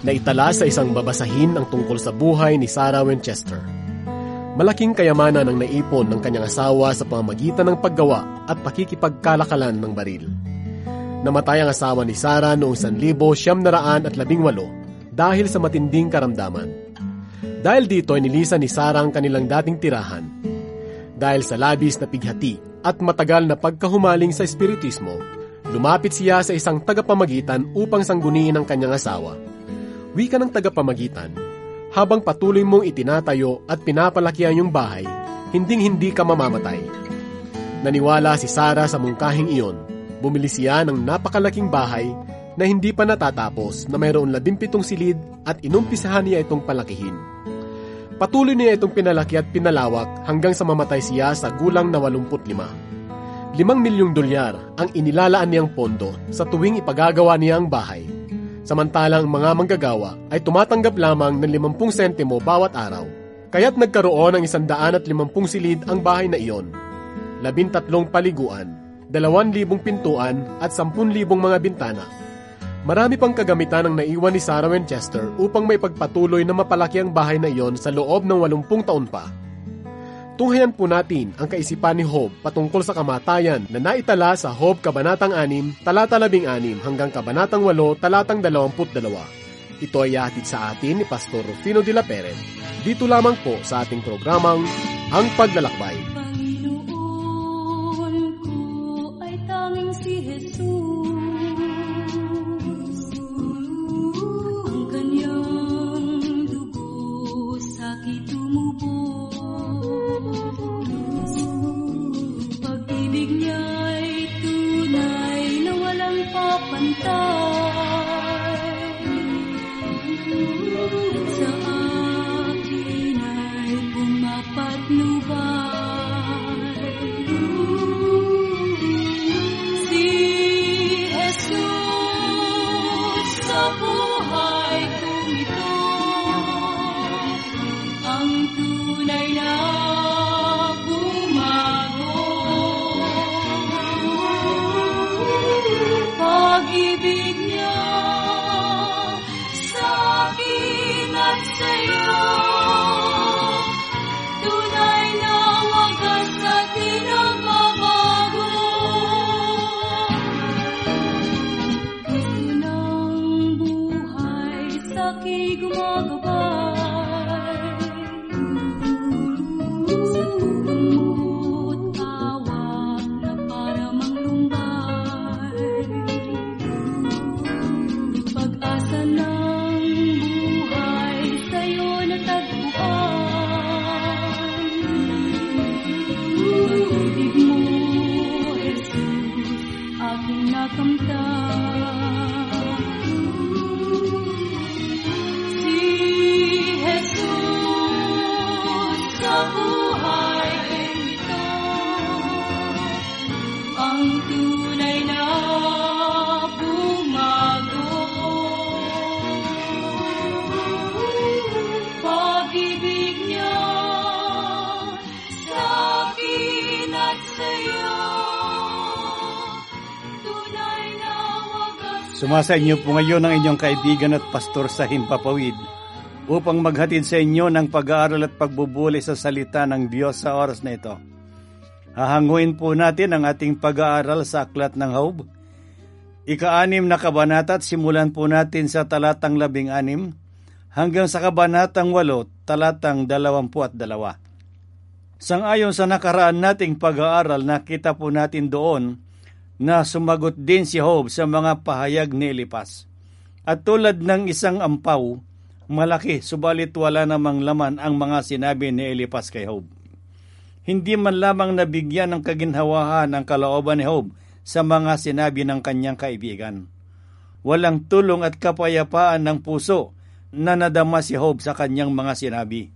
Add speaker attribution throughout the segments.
Speaker 1: na itala sa isang babasahin ang tungkol sa buhay ni Sarah Winchester. Malaking kayamanan ang naipon ng kanyang asawa sa pamamagitan ng paggawa at pakikipagkalakalan ng baril. Namatay ang asawa ni Sarah noong 1918 dahil sa matinding karamdaman. Dahil dito ay nilisan ni Sarah ang kanilang dating tirahan. Dahil sa labis na pighati at matagal na pagkahumaling sa espiritismo, lumapit siya sa isang tagapamagitan upang sangguniin ang kanyang asawa. Wika ng tagapamagitan, habang patuloy mong itinatayo at pinapalaki ang iyong bahay, hinding-hindi ka mamamatay. Naniwala si Sarah sa mungkahing iyon. Bumili siya ng napakalaking bahay na hindi pa natatapos na mayroon 17 silid at inumpisahan niya itong palakihin. Patuloy niya itong pinalaki at pinalawak hanggang sa mamatay siya sa gulang na 85. $5 milyong ang inilalaan niyang pondo sa tuwing ipagagawa niya ang bahay. Samantalang ang mga manggagawa ay tumatanggap lamang ng 50 sentimo bawat araw. Kaya't nagkaroon ng 150 silid ang bahay na iyon, 13 paliguan, 2,000 pintuan at 10,000 mga bintana. Marami pang kagamitan ang naiwan ni Sarah Winchester upang may pagpatuloy na mapalaki ang bahay na iyon sa loob ng 80 taon pa. Tunghayan po natin ang kaisipan ni Job patungkol sa kamatayan na naitala sa Job Kabanatang 6, talata 16 hanggang Kabanatang 8, talatang 22. Ito ay hatid sa atin ni Pastor Rufino de la Peret. Dito lamang po sa ating programang Ang Paglalakbay.
Speaker 2: Sumasa inyo po ngayon ang inyong kaibigan at pastor sa Himpapawid upang maghatid sa inyo ng pag-aaral at pagbubuli sa salita ng Diyos sa oras na ito. Hahanguin po natin ang ating pag-aaral sa Aklat ng Job. Ika-6 na kabanata at simulan po natin sa talatang 16 hanggang sa kabanatang 8, talatang 22. Sang-ayon sa nakaraan nating pag-aaral, nakita po natin doon na sumagot din si Job sa mga pahayag ni Eliphaz. At tulad ng isang ampaw, malaki subalit wala namang laman ang mga sinabi ni Eliphaz kay Job. Hindi man lamang nabigyan ng kaginhawahan ang kalooban ni Job sa mga sinabi ng kanyang kaibigan. Walang tulong at kapayapaan ng puso na nadama si Job sa kanyang mga sinabi.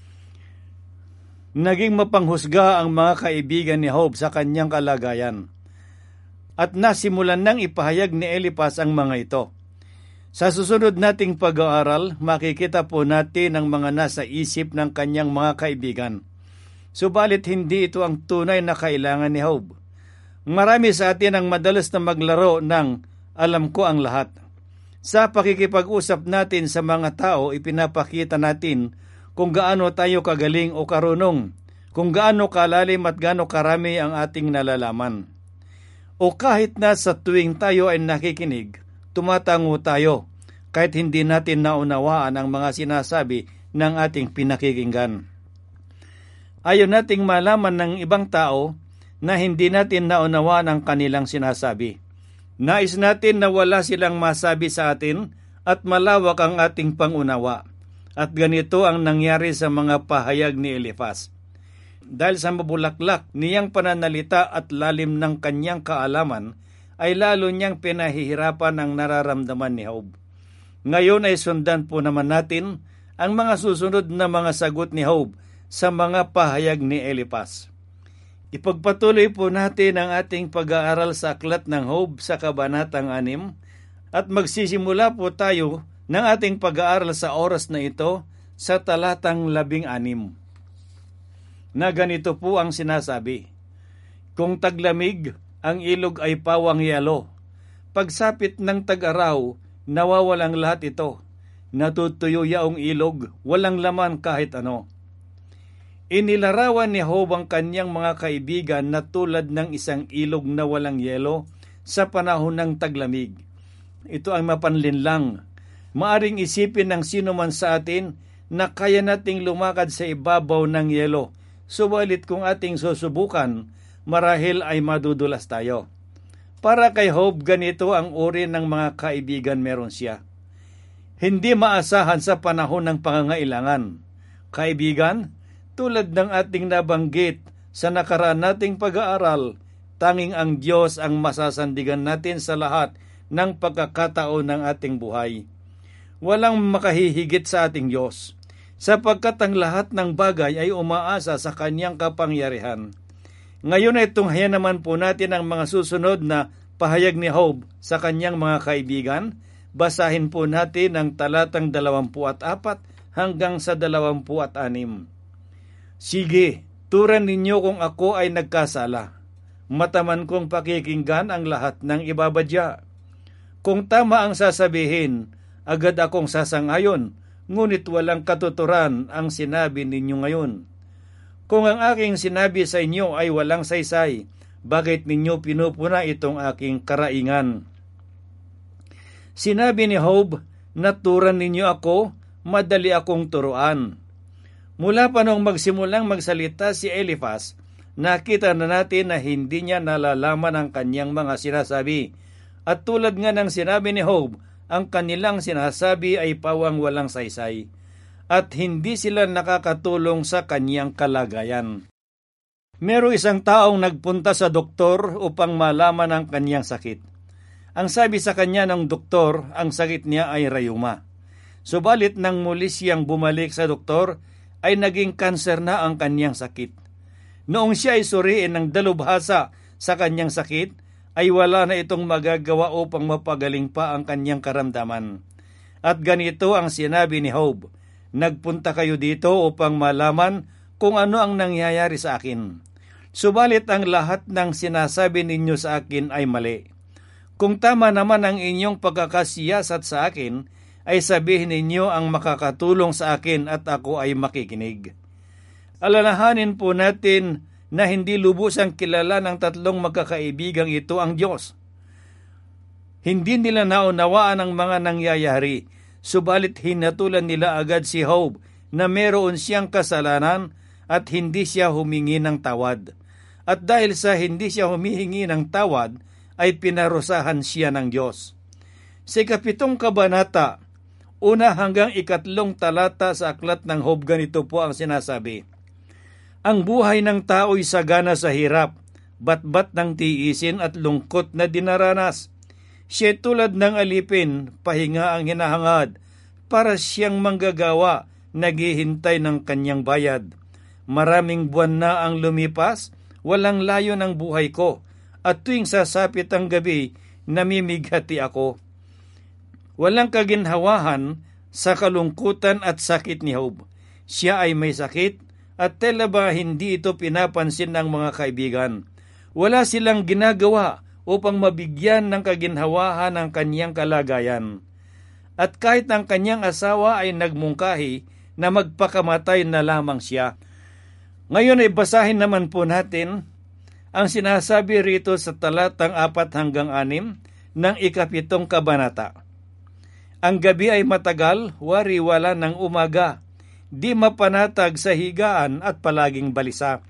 Speaker 2: Naging mapanghusga ang mga kaibigan ni Job sa kanyang kalagayan. At nasimulan nang ipahayag ni Eliphaz ang mga ito. Sa susunod nating pag-aaral, makikita po natin ang mga nasa isip ng kanyang mga kaibigan. Subalit hindi ito ang tunay na kailangan ni Job. Marami sa atin ang madalas na maglaro ng alam ko ang lahat. Sa pakikipag-usap natin sa mga tao, ipinapakita natin kung gaano tayo kagaling o karunong, kung gaano kalalim at gaano karami ang ating nalalaman. O kahit na sa tuwing tayo ay nakikinig, tumatango tayo kahit hindi natin naunawaan ang mga sinasabi ng ating pinakikinggan. Ayaw nating malaman ng ibang tao na hindi natin naunawaan ang kanilang sinasabi. Nais natin na wala silang masabi sa atin at malawak ang ating pangunawa. At ganito ang nangyari sa mga pahayag ni Elifaz. Dahil sa mabulaklak niyang pananalita at lalim ng kanyang kaalaman, ay lalo niyang pinahihirapan ang nararamdaman ni Job. Ngayon ay sundan po naman natin ang mga susunod na mga sagot ni Job sa mga pahayag ni Elifaz. Ipagpatuloy po natin ang ating pag-aaral sa aklat ng Job sa Kabanatang 6 at magsisimula po tayo ng ating pag-aaral sa oras na ito sa talatang 16. Na ganito po ang sinasabi, kung taglamig, ang ilog ay pawang yelo. Pagsapit ng tag-araw, nawawalang lahat ito. Natutuyo yaong ilog, walang laman kahit ano. Inilarawan ni Job ang kanyang mga kaibigan na tulad ng isang ilog na walang yelo sa panahon ng taglamig. Ito ay mapanlinlang. Maaring isipin ng sino man sa atin na kaya nating lumakad sa ibabaw ng yelo. Subalit kung ating susubukan, marahil ay madudulas tayo. Para kay Job, ganito ang uri ng mga kaibigan meron siya. Hindi maasahan sa panahon ng pangangailangan. Kaibigan, tulad ng ating nabanggit sa nakaraan nating pag-aaral, tanging ang Diyos ang masasandigan natin sa lahat ng pagkakataon ng ating buhay. Walang makahihigit sa ating Diyos, sapagkat ang lahat ng bagay ay umaasa sa Kanyang kapangyarihan. Ngayon ay tunghayan naman po natin ang mga susunod na pahayag ni Job sa kanyang mga kaibigan. Basahin po natin ang talatang 24 hanggang sa 26. Sige, turan ninyo kung ako ay nagkasala. Mataman kong pakikinggan ang lahat ng ibabadya. Kung tama ang sasabihin, agad akong sasangayon, ngunit walang katuturan ang sinabi ninyo ngayon. Kung ang aking sinabi sa inyo ay walang saysay, bakit ninyo pinupuna itong aking karaingan? Sinabi ni Job, naturan ninyo ako, madali akong turuan. Mula pa nung magsimulang magsalita si Elifaz, nakita na natin na hindi niya nalalaman ang kanyang mga sinasabi. At tulad nga ng sinabi ni Job, ang kanilang sinasabi ay pawang walang saysay. At hindi sila nakakatulong sa kanyang kalagayan. Merong isang taong nagpunta sa doktor upang malaman ang kanyang sakit. Ang sabi sa kanya ng doktor, ang sakit niya ay rayuma. Subalit nang muli siyang bumalik sa doktor, ay naging kanser na ang kanyang sakit. Noong siya ay suriin ng dalubhasa sa kanyang sakit, ay wala na itong magagawa upang mapagaling pa ang kanyang karamdaman. At ganito ang sinabi ni Job, nagpunta kayo dito upang malaman kung ano ang nangyayari sa akin. Subalit ang lahat ng sinasabi ninyo sa akin ay mali. Kung tama naman ang inyong pagkakasiyasat sa akin, ay sabihin ninyo ang makakatulong sa akin at ako ay makikinig. Alalahanin po natin na hindi lubusang kilala ng tatlong magkakaibigang ito ang Diyos. Hindi nila naunawaan ang mga nangyayari, subalit hinatulan nila agad si Job na meron siyang kasalanan at hindi siya humingi ng tawad. At dahil sa hindi siya humihingi ng tawad, ay pinarusahan siya ng Diyos. Sa 7 kabanata, 1 hanggang 3 talata sa aklat ng Job, ganito po ang sinasabi. Ang buhay ng tao'y sagana sa hirap, batbat ng tiisin at lungkot na dinaranas. Siya tulad ng alipin, pahinga ang hinahangad, para siyang manggagawa, naghihintay ng kanyang bayad. Maraming buwan na ang lumipas, walang layo ng buhay ko, at tuwing sasapit ang gabi, namimighati ako. Walang kaginhawahan sa kalungkutan at sakit ni Job. Siya ay may sakit, at tela ba hindi ito pinapansin ng mga kaibigan. Wala silang ginagawa upang mabigyan ng kaginhawahan ang kanyang kalagayan. at kahit ang kanyang asawa ay nagmungkahi na magpakamatay na lamang siya. Ngayon ay basahin naman po natin ang sinasabi rito sa talatang 4-6 ng 7 kabanata. Ang gabi ay matagal, wariwala ng umaga, di mapanatag sa higaan at palaging balisa.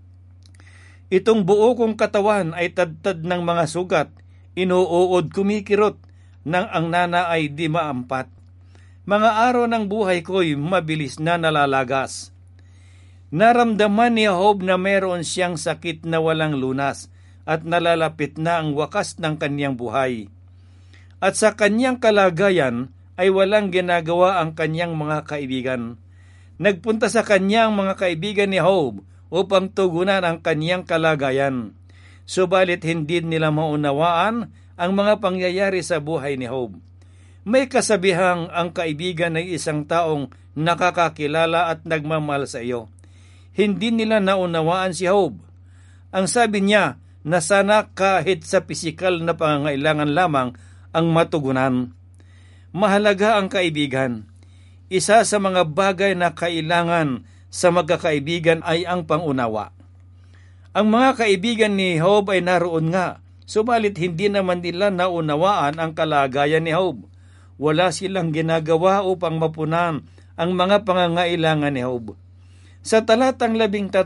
Speaker 2: Itong buo kong katawan ay tadtad ng mga sugat, inuuod kumikirot, nang ang nana ay di maampat. Mga araw ng buhay ko'y mabilis na nalalagas. Naramdaman ni Job na meron siyang sakit na walang lunas at nalalapit na ang wakas ng kanyang buhay. At sa kanyang kalagayan ay walang ginagawa ang kanyang mga kaibigan. Nagpunta sa kanyang mga kaibigan ni Job upang tugunan ang kanyang kalagayan. Subalit hindi nila maunawaan ang mga pangyayari sa buhay ni Job. May kasabihang ang kaibigan ay isang taong nakakakilala at nagmamahal sa iyo. Hindi nila naunawaan si Job. Ang sabi niya na sana kahit sa pisikal na pangangailangan lamang ang matugunan. Mahalaga ang kaibigan. Isa sa mga bagay na kailangan sa magkakaibigan ay ang pangunawa. Ang mga kaibigan ni Job ay naroon nga, subalit hindi naman nila naunawaan ang kalagayan ni Job. Wala silang ginagawa upang mapunan ang mga pangangailangan ni Job. Sa talatang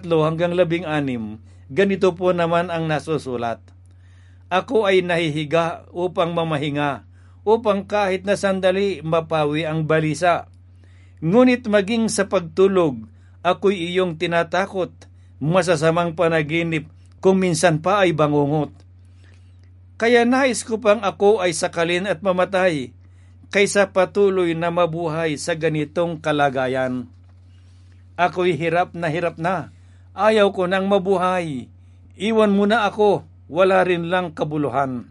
Speaker 2: 13-16, ganito po naman ang nasusulat. Ako ay nahihiga upang mamahinga, upang kahit na sandali mapawi ang balisa. Ngunit maging sa pagtulog, ako'y iyong tinatakot, masasamang panaginip, kung minsan pa ay bangungot. Kaya nais ko pang ako ay sakalin at mamatay, kaysa patuloy na mabuhay sa ganitong kalagayan. Ako'y hirap na, ayaw ko nang mabuhay. Iwan mo na ako, wala rin lang kabuluhan.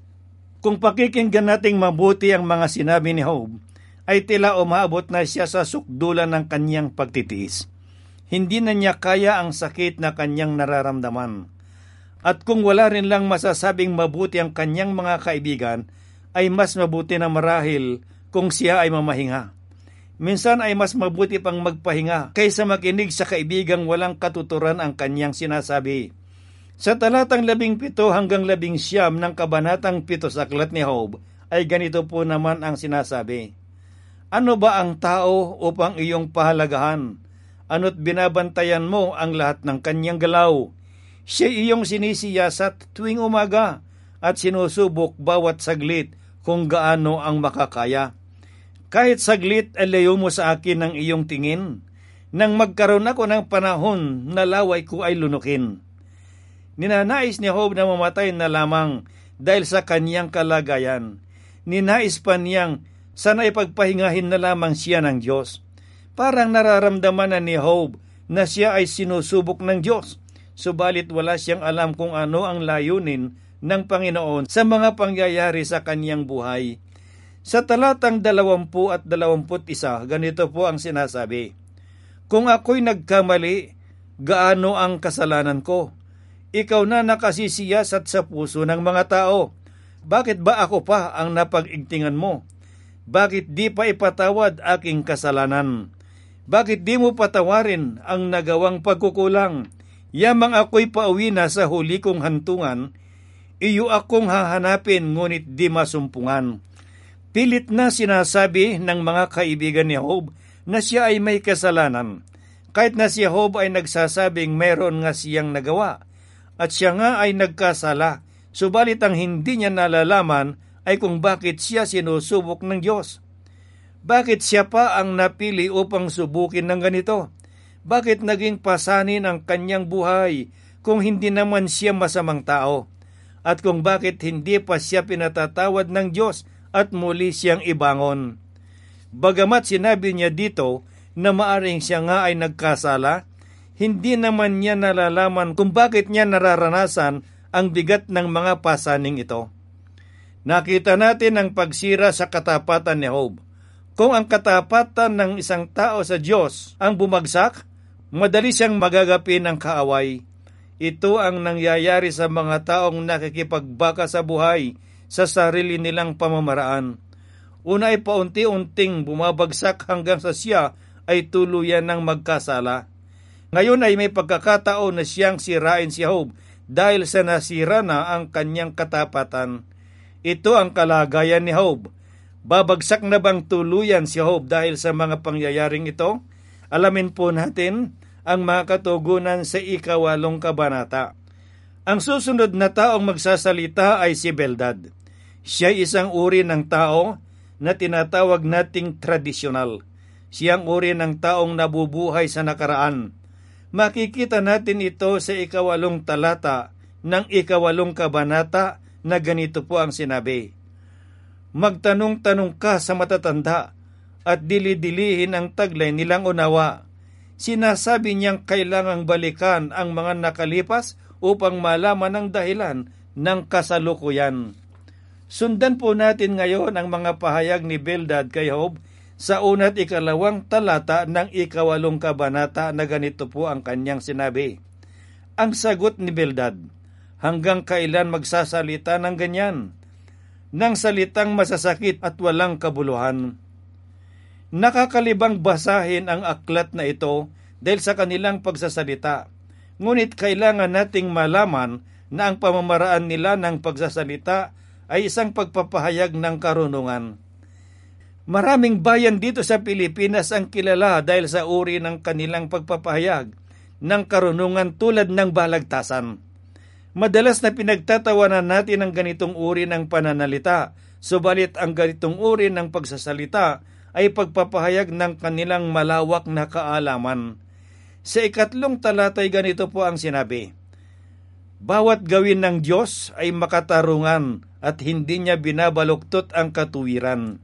Speaker 2: Kung pakikinggan nating mabuti ang mga sinabi ni Job, ay tila umabot na siya sa sukdulan ng kanyang pagtitiis. Hindi na niya kaya ang sakit na kanyang nararamdaman. At kung wala rin lang masasabing mabuti ang kanyang mga kaibigan, ay mas mabuti na marahil kung siya ay mamahinga. Minsan ay mas mabuti pang magpahinga kaysa makinig sa kaibigang walang katuturan ang kanyang sinasabi. Sa talatang 17-19 ng kabanatang 7 sa aklat ni Job, ay ganito po naman ang sinasabi. Ano ba ang tao upang iyong pahalagahan? Ano't binabantayan mo ang lahat ng kanyang galaw? Siya iyong sinisiyasat tuwing umaga at sinusubok bawat saglit kung gaano ang makakaya. Kahit saglit ay layo mo sa akin ang iyong tingin, nang magkaroon ako ng panahon na laway ko ay lunukin. Ninanais ni Job na mamatay na lamang dahil sa kanyang kalagayan. Ninais pa niyang sana ipagpahingahin na lamang siya ng Diyos. Parang nararamdaman na ni Job na siya ay sinusubok ng Diyos, subalit wala siyang alam kung ano ang layunin ng Panginoon sa mga pangyayari sa kanyang buhay. Sa talatang 20 at 21, ganito po ang sinasabi. Kung ako'y nagkamali, gaano ang kasalanan ko? Ikaw na nakasisiyasat sa puso ng mga tao. Bakit ba ako pa ang napag-igtingan mo? Bakit di pa ipatawad aking kasalanan? Bakit di mo patawarin ang nagawang pagkukulang? Yamang ako'y pauwi na sa huli kong hantungan, iyo akong hahanapin ngunit di masumpungan. Pilit na sinasabi ng mga kaibigan ni Job na siya ay may kasalanan. Kahit na si Job ay nagsasabing meron nga siyang nagawa at siya nga ay nagkasala, subalit ang hindi niya nalalaman ay kung bakit siya sinusubok ng Diyos. Bakit siya pa ang napili upang subukin ng ganito? Bakit naging pasanin ang kanyang buhay kung hindi naman siya masamang tao? At kung bakit hindi pa siya pinatatawad ng Diyos at muli siyang ibangon? Bagamat sinabi niya dito na maaring siya nga ay nagkasala, hindi naman niya nalalaman kung bakit niya nararanasan ang bigat ng mga pasaning ito. Nakita natin ang pagsira sa katapatan ni Job. Kung ang katapatan ng isang tao sa Diyos ang bumagsak, madali siyang magagapi ng kaaway. Ito ang nangyayari sa mga taong nakikipagbaka sa buhay sa sarili nilang pamamaraan. Una ay paunti-unting bumabagsak hanggang sa siya ay tuluyan ng magkasala. Ngayon ay may pagkakataon na siyang sirain si Job dahil sa nasira na ang kanyang katapatan. Ito ang kalagayan ni Job. Babagsak na bang tuluyan si Job dahil sa mga pangyayaring ito? Alamin po natin ang mga katugunan sa 8 kabanata. Ang susunod na taong magsasalita ay si Bildad. Siya ay isang uri ng tao na tinatawag nating tradisyonal. Siyang uri ng taong nabubuhay sa nakaraan. Makikita natin ito sa 8 talata ng 8 kabanata na ganito po ang sinabi. Magtanong-tanong ka sa matatanda at dili-dilihin ang taglay nilang unawa. Sinasabi niyang kailangang balikan ang mga nakalipas upang malaman ang dahilan ng kasalukuyan. Sundan po natin ngayon ang mga pahayag ni Bildad kay Job sa 1 at 2 talata ng 8 kabanata na ganito po ang kanyang sinabi. Ang sagot ni Bildad, hanggang kailan magsasalita ng ganyan? Ng salitang masasakit at walang kabuluhan. Nakakalibang basahin ang aklat na ito dahil sa kanilang pagsasalita. Ngunit kailangan nating malaman na ang pamamaraan nila ng pagsasalita ay isang pagpapahayag ng karunungan. Maraming bayan dito sa Pilipinas ang kilala dahil sa uri ng kanilang pagpapahayag ng karunungan tulad ng balagtasan. Madalas na pinagtatawanan natin ang ganitong uri ng pananalita, subalit ang ganitong uri ng pagsasalita ay pagpapahayag ng kanilang malawak na kaalaman. Sa 3 talata ay ganito po ang sinabi, bawat gawin ng Diyos ay makatarungan at hindi niya binabaluktot ang katuwiran.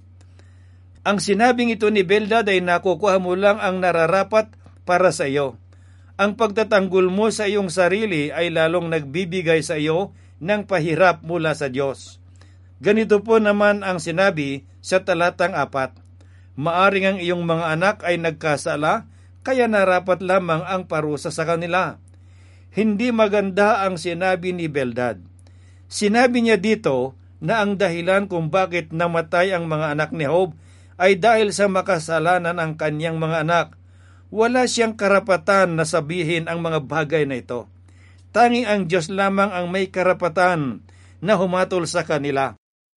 Speaker 2: Ang sinabing ito ni Bildad ay nakukuha mo lang ang nararapat para sa iyo. Ang pagtatanggol mo sa iyong sarili ay lalong nagbibigay sa iyo ng pahirap mula sa Diyos. Ganito po naman ang sinabi sa talatang 4. Maaring ang iyong mga anak ay nagkasala, kaya narapat lamang ang parusa sa kanila. Hindi maganda ang sinabi ni Bildad. Sinabi niya dito na ang dahilan kung bakit namatay ang mga anak ni Job ay dahil sa makasalanan ng kanyang mga anak. Wala siyang karapatan na sabihin ang mga bagay na ito. Tanging ang Diyos lamang ang may karapatan na humatol sa kanila.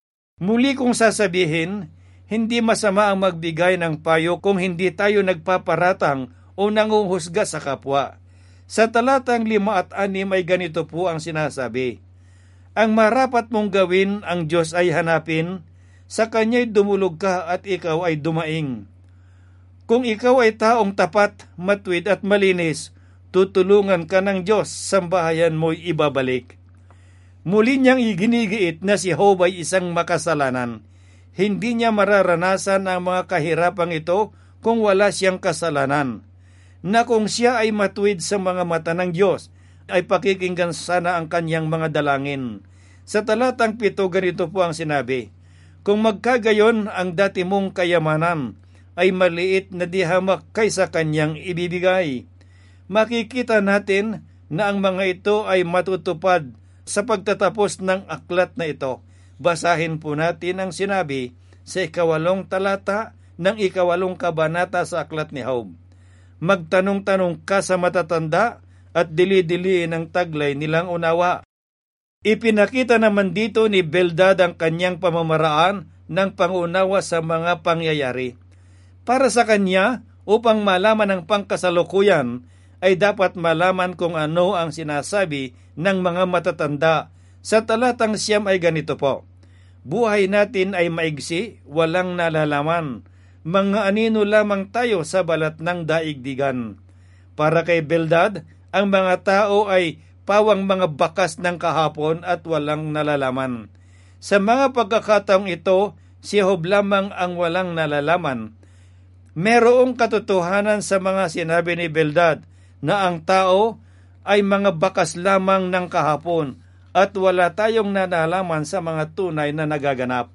Speaker 2: Muli kong sasabihin, hindi masama ang magbigay ng payo kung hindi tayo nagpaparatang o nanguhusga sa kapwa. Sa talatang 5 at 6 ay ganito po ang sinasabi. Ang marapat mong gawin ang Diyos ay hanapin, sa Kanya'y dumulog ka at ikaw ay dumaing. Kung ikaw ay taong tapat, matuwid at malinis, tutulungan ka ng Diyos, sambahayan mo'y ibabalik. Muli niyang iginigiit na si Job ay isang makasalanan. Hindi niya mararanasan ang mga kahirapang ito kung wala siyang kasalanan. Na kung siya ay matuwid sa mga mata ng Diyos, ay pakikinggan sana ang kanyang mga dalangin. Sa talatang 7 ganito po ang sinabi, kung magkagayon ang dati mong kayamanan, ay maliit na dihamak kaysa kanyang ibibigay. Makikita natin na ang mga ito ay matutupad sa pagtatapos ng aklat na ito. Basahin po natin ang sinabi sa 8 talata ng 8 kabanata sa aklat ni Job. Magtanong-tanong ka sa matatanda at dili-diliin ang taglay nilang unawa. Ipinakita naman dito ni Bildad ang kanyang pamamaraan ng pangunawa sa mga pangyayari. Para sa kanya, upang malaman ang pangkasalukuyan, ay dapat malaman kung ano ang sinasabi ng mga matatanda. Sa talatang 9 ay ganito po, buhay natin ay maigsi, walang nalalaman. Mga anino lamang tayo sa balat ng daigdigan. Para kay Bildad, ang mga tao ay pawang mga bakas ng kahapon at walang nalalaman. Sa mga pagkakataong ito, si Job lamang ang walang nalalaman. Merong katotohanan sa mga sinabi ni Bildad na ang tao ay mga bakas lamang ng kahapon at wala tayong nalalaman sa mga tunay na nagaganap.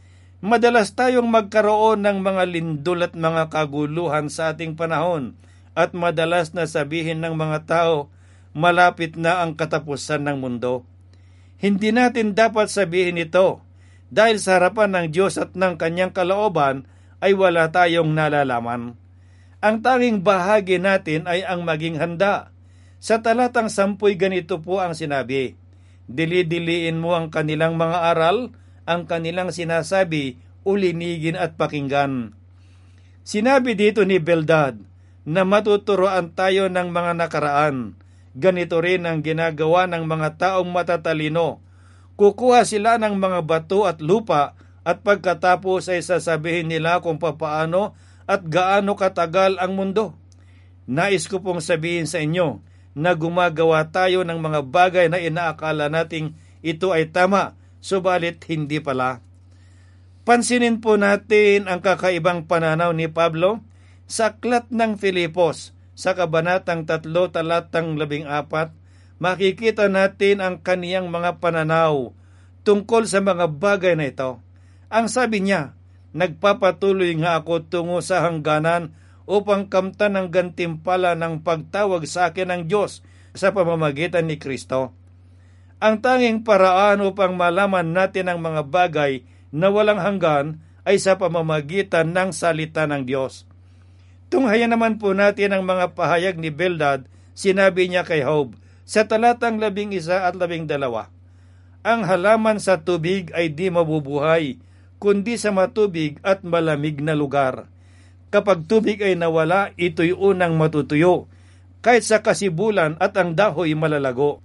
Speaker 2: Madalas tayong magkaroon ng mga lindol at mga kaguluhan sa ating panahon at madalas na sabihin ng mga tao, malapit na ang katapusan ng mundo. Hindi natin dapat sabihin ito dahil sa harapan ng Diyos at ng kanyang kalooban ay wala tayong nalalaman. Ang tanging bahagi natin ay ang maging handa. Sa talatang 10 ganito po ang sinabi, "Dili-diliin mo ang kanilang mga aral, ang kanilang sinasabi, ulinigin at pakinggan." Sinabi dito ni Bildad na matuturoan tayo ng mga nakaraan. Ganito rin ang ginagawa ng mga taong matatalino. Kukuha sila ng mga bato at lupa at pagkatapos ay sasabihin nila kung papaano at gaano katagal ang mundo. Nais ko pong sabihin sa inyo na gumagawa tayo ng mga bagay na inaakala nating ito ay tama, subalit hindi pala. Pansinin po natin ang kakaibang pananaw ni Pablo sa aklat ng Filipos sa kabanatang 3 talatang 14. Makikita natin ang kaniyang mga pananaw tungkol sa mga bagay na ito. Ang sabi niya, "Nagpapatuloy nga ako tungo sa hangganan upang kamtan ng gantimpala ng pagtawag sa akin ng Diyos sa pamamagitan ni Kristo." Ang tanging paraan upang malaman natin ang mga bagay na walang hanggan ay sa pamamagitan ng salita ng Diyos. Tunghayan naman po natin ang mga pahayag ni Bildad. Sinabi niya kay Job sa talatang 11 at 12, "Ang halaman sa tubig ay di mabubuhay, kundi sa matubig at malamig na lugar. Kapag tubig ay nawala, ito'y unang matutuyo, kahit sa kasibulan at ang dahoy malalago."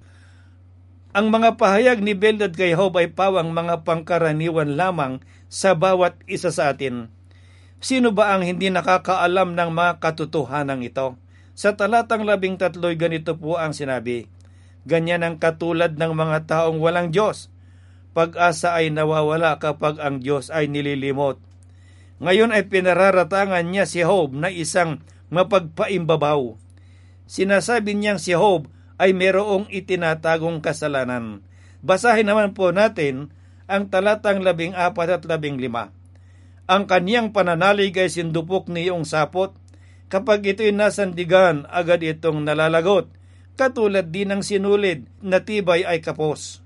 Speaker 2: Ang mga pahayag ni Bildad kay Job ay pawang mga pangkaraniwan lamang sa bawat isa sa atin. Sino ba ang hindi nakakaalam ng mga katotohanan ito? Sa talatang 13 ganito po ang sinabi, "Ganyan ang katulad ng mga taong walang Diyos. Pag-asa ay nawawala kapag ang Diyos ay nililimot." Ngayon ay pinararatangan niya si Job na isang mapagpaimbabaw. Sinasabi niyang si Job ay merong itinatagong kasalanan. Basahin naman po natin ang talatang 14 at 15. "Ang kaniyang pananalig ay sindupok niyong sapot. Kapag ito'y nasandigan, agad itong nalalagot. Katulad din ng sinulid na tibay ay kapos."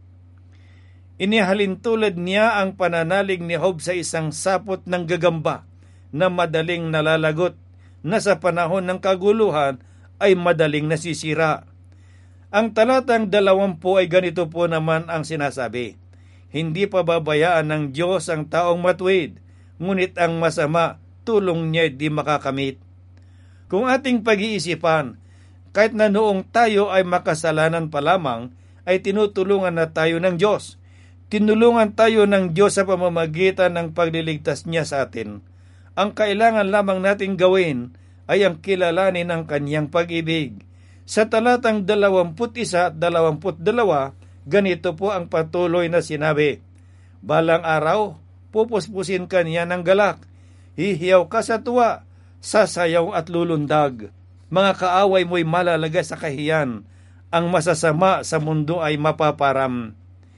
Speaker 2: Inihalin tulad niya ang pananalig ni Job sa isang sapot ng gagamba na madaling nalalagot, na sa panahon ng kaguluhan ay madaling nasisira. Ang talatang 20 ay ganito po naman ang sinasabi, "Hindi pababayaan ng Diyos ang taong matuwid, ngunit ang masama, tulong niya di makakamit." Kung ating pag-iisipan, kahit na noong tayo ay makasalanan pa lamang, ay tinutulungan na tayo ng Diyos. Tinulungan tayo ng Diyos sa pamamagitan ng pagliligtas niya sa atin. Ang kailangan lamang nating gawin ay ang kilalanin ang kanyang pag-ibig. Sa talatang 21 at 22, ganito po ang patuloy na sinabi, "Balang araw, pupuspusin ka niya ng galak. Hihiyaw ka sa tuwa, sasayaw at lulundag. Mga kaaway mo'y malalagay sa kahiyan. Ang masasama sa mundo ay mapaparam."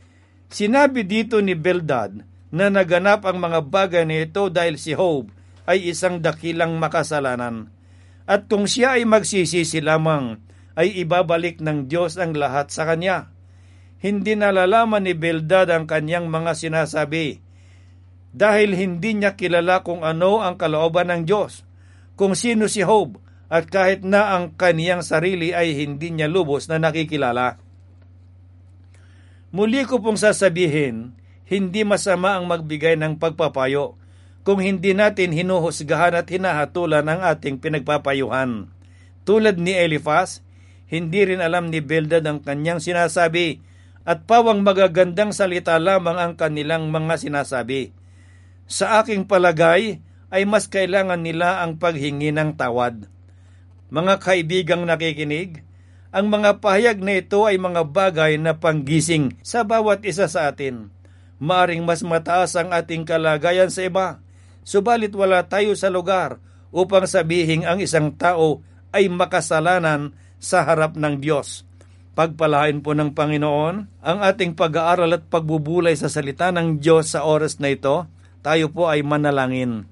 Speaker 2: Sinabi dito ni Bildad na naganap ang mga bagay na ito dahil si Job ay isang dakilang makasalanan. At kung siya ay magsisisi lamang, ay ibabalik ng Diyos ang lahat sa kanya. Hindi nalalaman ni Bildad ang kanyang mga sinasabi dahil hindi niya kilala kung ano ang kalooban ng Diyos, kung sino si Job, at kahit na ang kaniyang sarili ay hindi niya lubos na nakikilala. Muli ko pong sasabihin, hindi masama ang magbigay ng pagpapayo kung hindi natin hinuhusgahan at hinahatulan ang ating pinagpapayuhan. Tulad ni Eliphaz, hindi rin alam ni Bildad ang kanyang sinasabi at pawang magagandang salita lamang ang kanilang mga sinasabi. Sa aking palagay ay mas kailangan nila ang paghingi ng tawad. Mga kaibigang nakikinig, ang mga pahayag na ito ay mga bagay na panggising sa bawat isa sa atin. Maaring mas mataas ang ating kalagayan sa iba, subalit wala tayo sa lugar upang sabihin ang isang tao ay makasalanan sa harap ng Diyos. Pagpalain po ng Panginoon ang ating pag-aaral at pagbubulay sa salita ng Diyos sa oras na ito. Tayo po ay manalangin.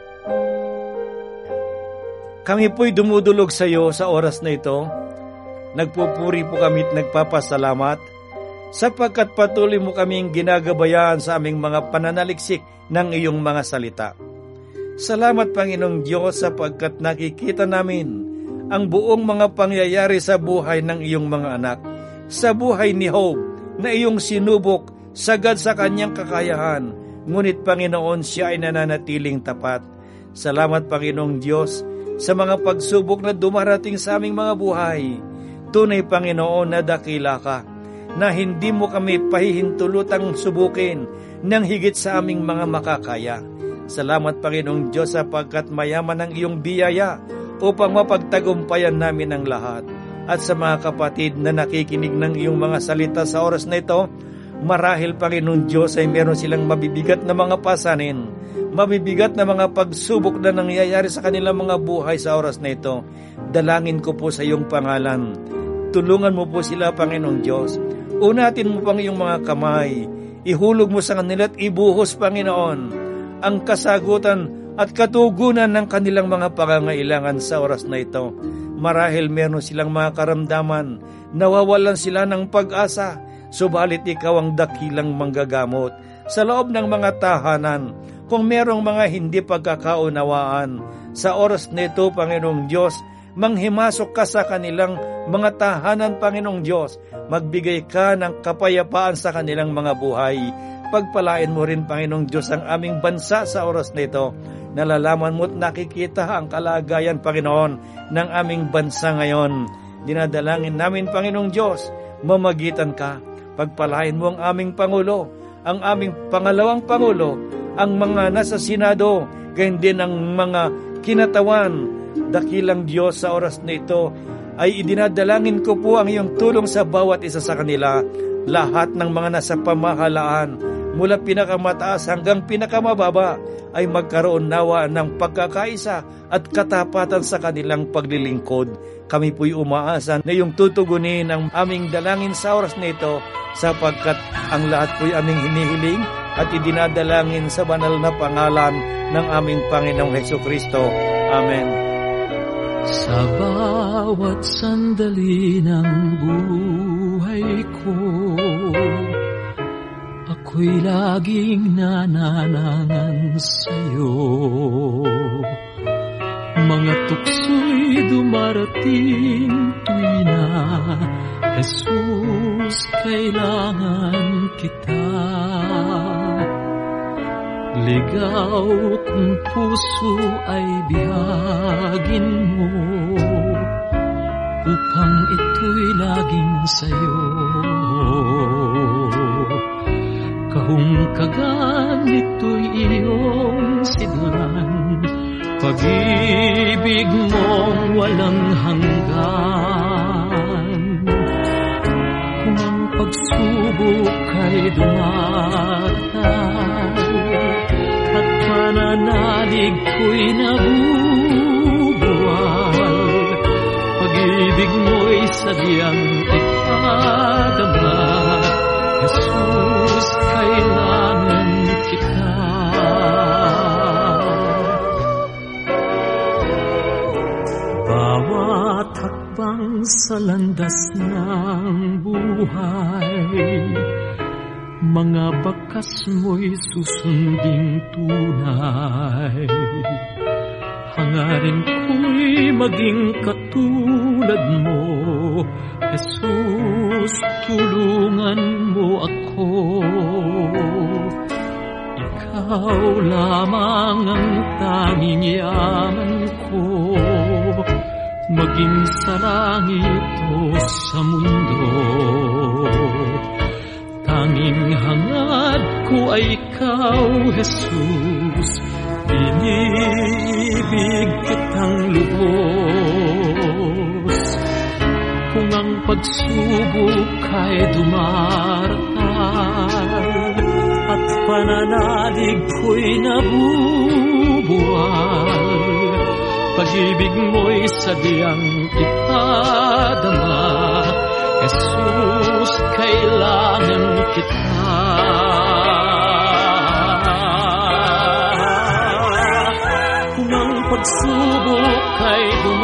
Speaker 2: Kami po'y dumudulog sa iyo sa oras na ito. nagpupuri po kami at nagpapasalamat sapagkat patuloy mo kaming ginagabayan sa aming mga pananaliksik ng iyong mga salita. Salamat Panginoong Diyos sapagkat nakikita namin ang buong mga pangyayari sa buhay ng iyong mga anak, sa buhay ni Job na iyong sinubok sagad sa kanyang kakayahan, ngunit Panginoon siya ay nananatiling tapat. Salamat Panginoong Diyos sa mga pagsubok na dumarating sa aming mga buhay. Tunay Panginoon na dakila ka, na hindi mo kami pahihintulutang subukin ng higit sa aming mga makakaya. Salamat Panginoong Diyos sapagkat mayaman ang iyong biyaya upang mapagtagumpayan namin ang lahat. At sa mga kapatid na nakikinig ng iyong mga salita sa oras na ito, marahil Panginoong Diyos ay meron silang mabibigat na mga pasanin, mabibigat na mga pagsubok na nangyayari sa kanilang mga buhay sa oras na ito. Dalangin ko po sa iyong pangalan. Tulungan mo po sila, Panginoong Diyos. Unatin mo pang iyong mga kamay. Ihulog mo sa kanila at ibuhos, Panginoon, ang kasagutan at katugunan ng kanilang mga pangangailangan sa oras na ito. Marahil meron silang mga karamdaman, nawawalan sila ng pag-asa, subalit ikaw ang dakilang manggagamot. Sa loob ng mga tahanan, kung merong mga hindi pagkakaunawaan, sa oras na ito, Panginoong Diyos, manghimasok ka sa kanilang mga tahanan, Panginoong Diyos. Magbigay ka ng kapayapaan sa kanilang mga buhay. Pagpalain mo rin, Panginoong Diyos, ang aming bansa sa oras na ito. Nalalaman mo at nakikita ang kalagayan, Panginoon, ng aming bansa ngayon. Dinadalangin namin, Panginoong Diyos, mamagitan ka. Pagpalain mo ang aming Pangulo, ang aming pangalawang Pangulo, ang mga nasa Senado, gayon din ang mga kinatawan. Dakilang Diyos, sa oras na ito ay idinadalangin ko po ang iyong tulong sa bawat isa sa kanila. Lahat ng mga nasa pamahalaan, mula pinakamataas hanggang pinakamababa, ay magkaroon nawa ng pagkakaisa at katapatan sa kanilang paglilingkod. Kami po'y umaasa na iyong tutugunin ang aming dalangin sa oras na ito, sapagkat ang lahat po'y aming hinihiling at idinadalangin sa banal na pangalan ng aming Panginoong Hesukristo. Amen.
Speaker 3: Sa bawat sandali ng buhay ko, ako'y laging nananangan sa'yo. Mga tukso'y dumarating tuwina, Jesus, kailangan kita. Ligaw kong puso ay bihagin mo, upang ito'y laging sa'yo. Kahungkagan ito'y iyong sidlan, pag-ibig mong walang hanggan. Kung ang pagsubok ay dumatay, at pananalig ko'y nabubuwal, pag-ibig mo'y sadyang ipadama. Jesus, kailangan kita. Bawat hakbang sa landas ng buhay, mga bakas mo'y susunding tunay. Hangarin ko'y maging katulad mo, Jesus, tulungan mo ako. Ikaw lamang ang tanging yaman ko, maging sa langit o sa mundo. Tanging hangad ko ay ikaw, Jesus, iniibig kitang lubos. Kung ang pagsubok ay dumaratal, at pananalig ko'y nabubuwal, pag-ibig mo'y sadyang ipadama. Jesus, kailangan kita. Kung ang pagsubok ay dumaratal,